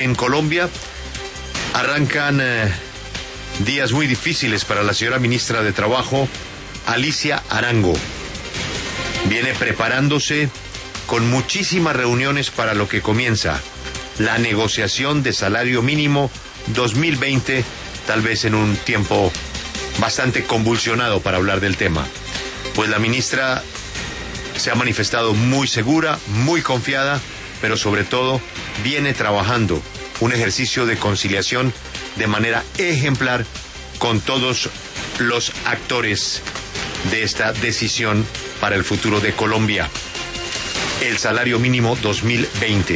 En Colombia arrancan días muy difíciles para la señora ministra de Trabajo, Alicia Arango. Viene preparándose con muchísimas reuniones para lo que comienza la negociación de salario mínimo 2020, tal vez en un tiempo bastante convulsionado para hablar del tema. Pues la ministra se ha manifestado muy segura, muy confiada, pero sobre todo viene trabajando un ejercicio de conciliación de manera ejemplar con todos los actores de esta decisión para el futuro de Colombia. El salario mínimo 2020.